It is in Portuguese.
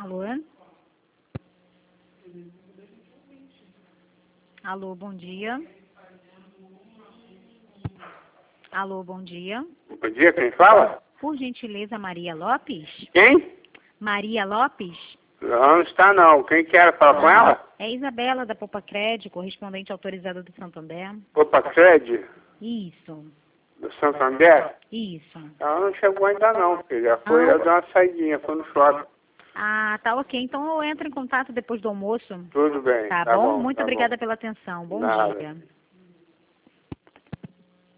Alô? Alô, bom dia. Alô, bom dia. Bom dia, quem fala? Por gentileza, Maria Lopes? Quem? Maria Lopes? Não está não. Quem quer falar com ela? É Isabela da Poupa Crédito, correspondente autorizada do Santander. Opa, Cred, Isso, do Santander? isso. Ela não chegou ainda não, filha. Já foi, ela deu uma saidinha, foi no shopping. Ah, tá ok. Então eu entro em contato depois do almoço. Tudo bem, Tá tá bom? bom. Muito Tá obrigada bom. pela atenção. Bom Nada. dia.